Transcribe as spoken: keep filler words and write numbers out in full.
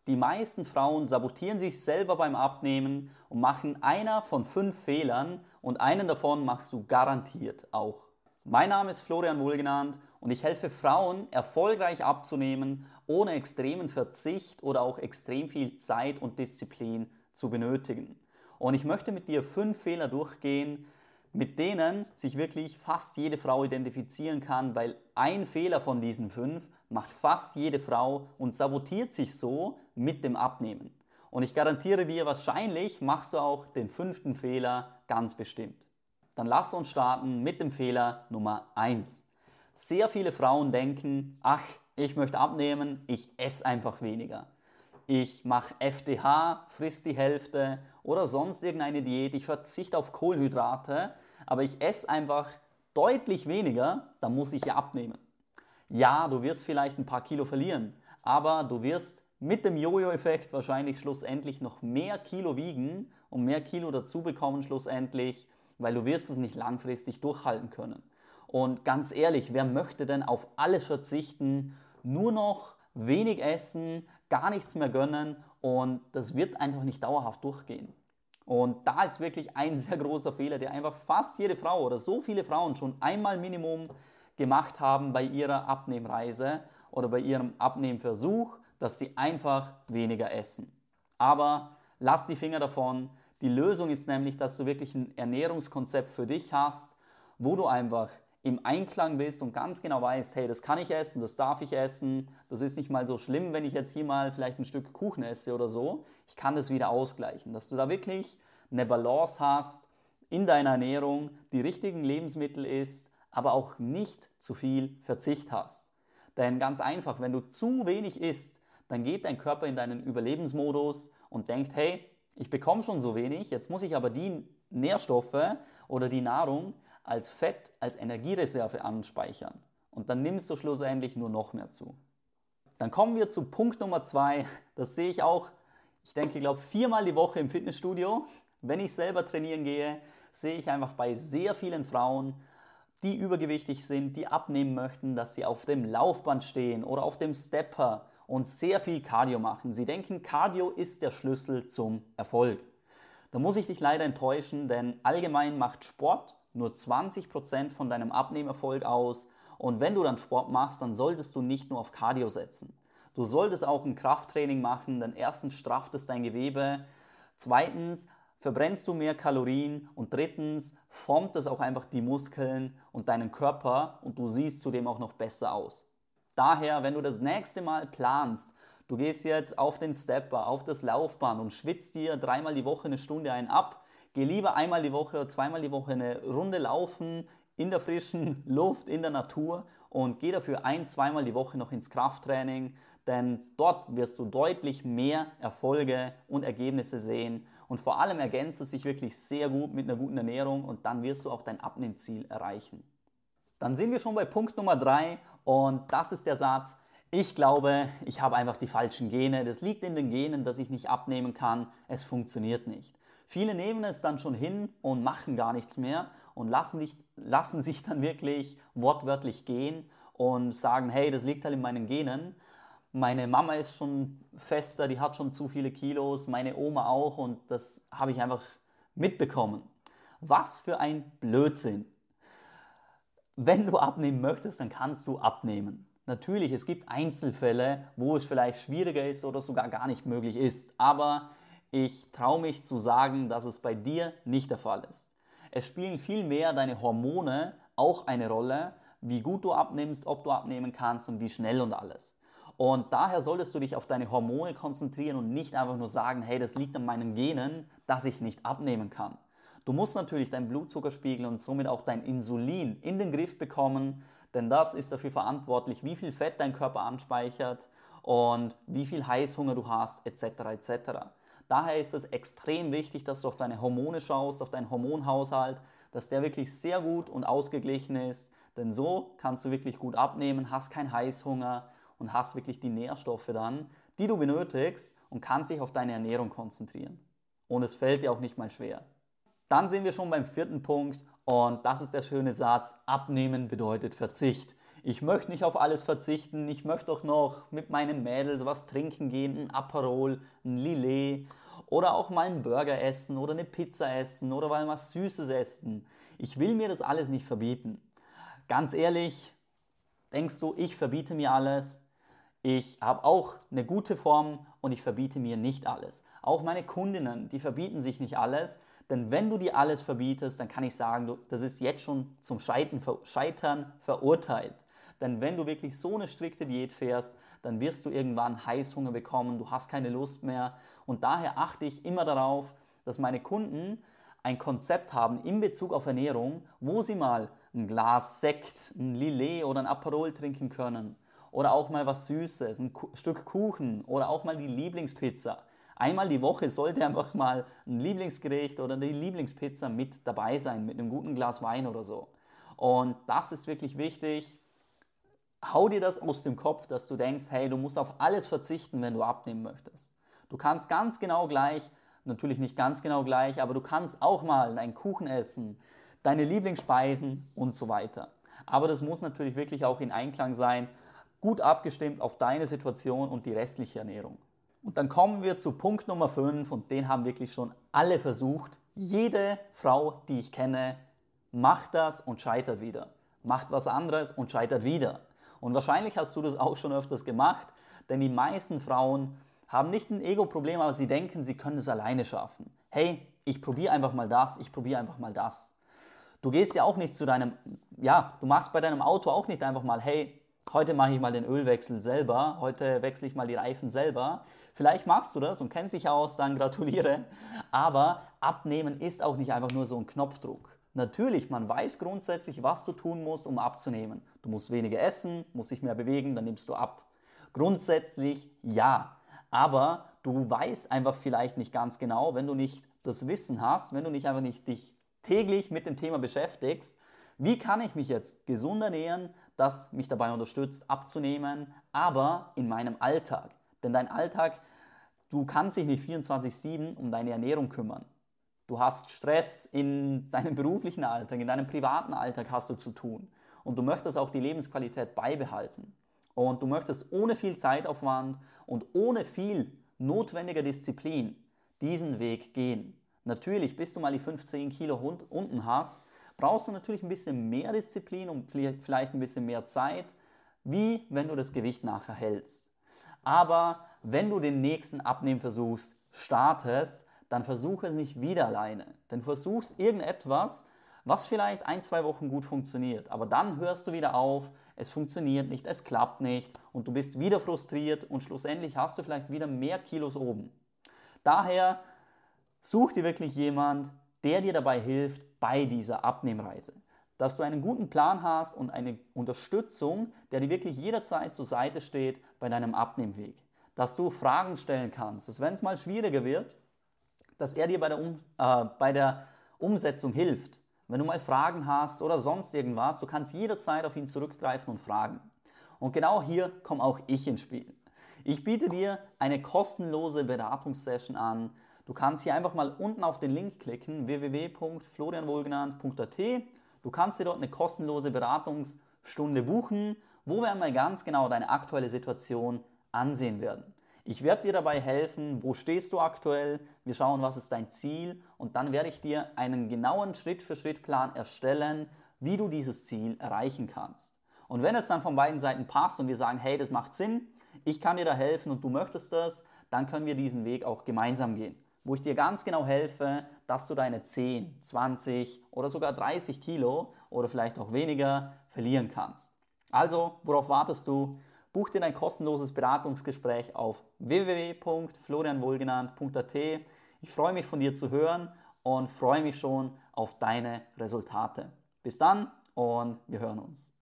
Die meisten Frauen sabotieren sich selber beim Abnehmen und machen einer von fünf Fehlern und einen davon machst du garantiert auch. Mein Name ist Florian Wohlgenannt und ich helfe Frauen, erfolgreich abzunehmen, ohne extremen Verzicht oder auch extrem viel Zeit und Disziplin zu benötigen. Und ich möchte mit dir fünf Fehler durchgehen, mit denen sich wirklich fast jede Frau identifizieren kann, weil ein Fehler von diesen fünf macht fast jede Frau und sabotiert sich so mit dem Abnehmen. Und ich garantiere dir, wahrscheinlich machst du auch den fünften Fehler ganz bestimmt. Dann lass uns starten mit dem Fehler Nummer eins. Sehr viele Frauen denken, ach, ich möchte abnehmen, ich esse einfach weniger. Ich mache F D H, friss die Hälfte oder sonst irgendeine Diät, ich verzichte auf Kohlenhydrate, aber ich esse einfach deutlich weniger, dann muss ich ja abnehmen. Ja, du wirst vielleicht ein paar Kilo verlieren, aber du wirst mit dem Jojo-Effekt wahrscheinlich schlussendlich noch mehr Kilo wiegen und mehr Kilo dazu bekommen schlussendlich, weil du wirst es nicht langfristig durchhalten können. Und ganz ehrlich, wer möchte denn auf alles verzichten, nur noch wenig essen, gar nichts mehr gönnen und das wird einfach nicht dauerhaft durchgehen. Und da ist wirklich ein sehr großer Fehler, der einfach fast jede Frau oder so viele Frauen schon einmal Minimum gemacht haben bei ihrer Abnehmreise oder bei ihrem Abnehmversuch, dass sie einfach weniger essen. Aber lass die Finger davon. Die Lösung ist nämlich, dass du wirklich ein Ernährungskonzept für dich hast, wo du einfach im Einklang bist und ganz genau weißt, hey, das kann ich essen, das darf ich essen, das ist nicht mal so schlimm, wenn ich jetzt hier mal vielleicht ein Stück Kuchen esse oder so. Ich kann das wieder ausgleichen, dass du da wirklich eine Balance hast in deiner Ernährung, die richtigen Lebensmittel isst, aber auch nicht zu viel Verzicht hast. Denn ganz einfach, wenn du zu wenig isst, dann geht dein Körper in deinen Überlebensmodus und denkt, hey, ich bekomme schon so wenig, jetzt muss ich aber die Nährstoffe oder die Nahrung als Fett, als Energiereserve anspeichern. Und dann nimmst du schlussendlich nur noch mehr zu. Dann kommen wir zu Punkt Nummer zwei. Das sehe ich auch, ich denke, ich glaube, viermal die Woche im Fitnessstudio. Wenn ich selber trainieren gehe, sehe ich einfach bei sehr vielen Frauen, die übergewichtig sind, die abnehmen möchten, dass sie auf dem Laufband stehen oder auf dem Stepper und sehr viel Cardio machen. Sie denken, Cardio ist der Schlüssel zum Erfolg. Da muss ich dich leider enttäuschen, denn allgemein macht Sport nur zwanzig Prozent von deinem Abnehmerfolg aus. Und wenn du dann Sport machst, dann solltest du nicht nur auf Cardio setzen. Du solltest auch ein Krafttraining machen, denn erstens strafft es dein Gewebe, zweitens verbrennst du mehr Kalorien und drittens formt es auch einfach die Muskeln und deinen Körper und du siehst zudem auch noch besser aus. Daher, wenn du das nächste Mal planst, du gehst jetzt auf den Stepper, auf das Laufband und schwitzt dir dreimal die Woche eine Stunde ein ab, geh lieber einmal die Woche oder zweimal die Woche eine Runde laufen in der frischen Luft, in der Natur und geh dafür ein-, zweimal die Woche noch ins Krafttraining, denn dort wirst du deutlich mehr Erfolge und Ergebnisse sehen und vor allem ergänzt es sich wirklich sehr gut mit einer guten Ernährung und dann wirst du auch dein Abnehmziel erreichen. Dann sind wir schon bei Punkt Nummer drei und das ist der Satz: Ich glaube, ich habe einfach die falschen Gene. Das liegt in den Genen, dass ich nicht abnehmen kann. Es funktioniert nicht. Viele nehmen es dann schon hin und machen gar nichts mehr und lassen sich, lassen sich dann wirklich wortwörtlich gehen und sagen, hey, das liegt halt in meinen Genen. Meine Mama ist schon fester, die hat schon zu viele Kilos, meine Oma auch und das habe ich einfach mitbekommen. Was für ein Blödsinn. Wenn du abnehmen möchtest, dann kannst du abnehmen. Natürlich, es gibt Einzelfälle, wo es vielleicht schwieriger ist oder sogar gar nicht möglich ist, aber ich traue mich zu sagen, dass es bei dir nicht der Fall ist. Es spielen vielmehr deine Hormone auch eine Rolle, wie gut du abnimmst, ob du abnehmen kannst und wie schnell und alles. Und daher solltest du dich auf deine Hormone konzentrieren und nicht einfach nur sagen, hey, das liegt an meinen Genen, dass ich nicht abnehmen kann. Du musst natürlich deinen Blutzuckerspiegel und somit auch dein Insulin in den Griff bekommen, denn das ist dafür verantwortlich, wie viel Fett dein Körper anspeichert und wie viel Heißhunger du hast, et cetera et cetera. Daher ist es extrem wichtig, dass du auf deine Hormone schaust, auf deinen Hormonhaushalt, dass der wirklich sehr gut und ausgeglichen ist, denn so kannst du wirklich gut abnehmen, hast keinen Heißhunger und hast wirklich die Nährstoffe dann, die du benötigst und kannst dich auf deine Ernährung konzentrieren. Und es fällt dir auch nicht mal schwer. Dann sind wir schon beim vierten Punkt und das ist der schöne Satz: Abnehmen bedeutet Verzicht. Ich möchte nicht auf alles verzichten, ich möchte doch noch mit meinen Mädels was trinken gehen, ein Aperol, ein Lillet oder auch mal einen Burger essen oder eine Pizza essen oder mal was Süßes essen. Ich will mir das alles nicht verbieten. Ganz ehrlich, denkst du, ich verbiete mir alles? Ich habe auch eine gute Form und ich verbiete mir nicht alles. Auch meine Kundinnen, die verbieten sich nicht alles, denn wenn du dir alles verbietest, dann kann ich sagen, du, das ist jetzt schon zum Scheitern, Scheitern verurteilt. Denn wenn du wirklich so eine strikte Diät fährst, dann wirst du irgendwann Heißhunger bekommen, du hast keine Lust mehr. Und daher achte ich immer darauf, dass meine Kunden ein Konzept haben in Bezug auf Ernährung, wo sie mal ein Glas Sekt, ein Lillet oder ein Aperol trinken können. Oder auch mal was Süßes, ein Stück Kuchen oder auch mal die Lieblingspizza. Einmal die Woche sollte einfach mal ein Lieblingsgericht oder die Lieblingspizza mit dabei sein, mit einem guten Glas Wein oder so. Und das ist wirklich wichtig. Hau dir das aus dem Kopf, dass du denkst, hey, du musst auf alles verzichten, wenn du abnehmen möchtest. Du kannst ganz genau gleich, natürlich nicht ganz genau gleich, aber du kannst auch mal deinen Kuchen essen, deine Lieblingsspeisen und so weiter. Aber das muss natürlich wirklich auch in Einklang sein, gut abgestimmt auf deine Situation und die restliche Ernährung. Und dann kommen wir zu Punkt Nummer fünf und den haben wirklich schon alle versucht. Jede Frau, die ich kenne, macht das und scheitert wieder. Macht was anderes und scheitert wieder. Und wahrscheinlich hast du das auch schon öfters gemacht, denn die meisten Frauen haben nicht ein Ego-Problem, aber sie denken, sie können es alleine schaffen. Hey, ich probiere einfach mal das, ich probiere einfach mal das. Du gehst ja auch nicht zu deinem, ja, du machst bei deinem Auto auch nicht einfach mal, hey, heute mache ich mal den Ölwechsel selber, heute wechsle ich mal die Reifen selber. Vielleicht machst du das und kennst dich aus, dann gratuliere. Aber abnehmen ist auch nicht einfach nur so ein Knopfdruck. Natürlich, man weiß grundsätzlich, was du tun musst, um abzunehmen. Du musst weniger essen, musst dich mehr bewegen, dann nimmst du ab. Grundsätzlich ja, aber du weißt einfach vielleicht nicht ganz genau, wenn du nicht das Wissen hast, wenn du nicht einfach nicht dich täglich mit dem Thema beschäftigst, wie kann ich mich jetzt gesund ernähren, das mich dabei unterstützt, abzunehmen, aber in meinem Alltag. Denn dein Alltag, du kannst dich nicht vierundzwanzig sieben um deine Ernährung kümmern. Du hast Stress in deinem beruflichen Alltag, in deinem privaten Alltag hast du zu tun. Und du möchtest auch die Lebensqualität beibehalten. Und du möchtest ohne viel Zeitaufwand und ohne viel notwendiger Disziplin diesen Weg gehen. Natürlich, bis du mal die fünfzehn Kilo unten hast, brauchst du natürlich ein bisschen mehr Disziplin und vielleicht ein bisschen mehr Zeit, wie wenn du das Gewicht nachher hältst. Aber wenn du den nächsten Abnehmversuch startest, dann versuche es nicht wieder alleine. Dann versuchst irgendetwas, was vielleicht ein, zwei Wochen gut funktioniert. Aber dann hörst du wieder auf, es funktioniert nicht, es klappt nicht und du bist wieder frustriert und schlussendlich hast du vielleicht wieder mehr Kilos oben. Daher such dir wirklich jemand, der dir dabei hilft bei dieser Abnehmreise. Dass du einen guten Plan hast und eine Unterstützung, der dir wirklich jederzeit zur Seite steht bei deinem Abnehmweg. Dass du Fragen stellen kannst, dass wenn es mal schwieriger wird, dass er dir bei der, um, äh, bei der Umsetzung hilft. Wenn du mal Fragen hast oder sonst irgendwas, du kannst jederzeit auf ihn zurückgreifen und fragen. Und genau hier komme auch ich ins Spiel. Ich biete dir eine kostenlose Beratungssession an. Du kannst hier einfach mal unten auf den Link klicken, w w w punkt florian wohlgenannt punkt a t. Du kannst dir dort eine kostenlose Beratungsstunde buchen, wo wir einmal ganz genau deine aktuelle Situation ansehen werden. Ich werde dir dabei helfen, wo stehst du aktuell, wir schauen, was ist dein Ziel und dann werde ich dir einen genauen Schritt-für-Schritt-Plan erstellen, wie du dieses Ziel erreichen kannst. Und wenn es dann von beiden Seiten passt und wir sagen, hey, das macht Sinn, ich kann dir da helfen und du möchtest das, dann können wir diesen Weg auch gemeinsam gehen, wo ich dir ganz genau helfe, dass du deine zehn, zwanzig oder sogar dreißig Kilo oder vielleicht auch weniger verlieren kannst. Also, worauf wartest du? Buch dir dein kostenloses Beratungsgespräch auf w w w punkt florian wohlgenannt punkt a t. Ich freue mich von dir zu hören und freue mich schon auf deine Resultate. Bis dann und wir hören uns.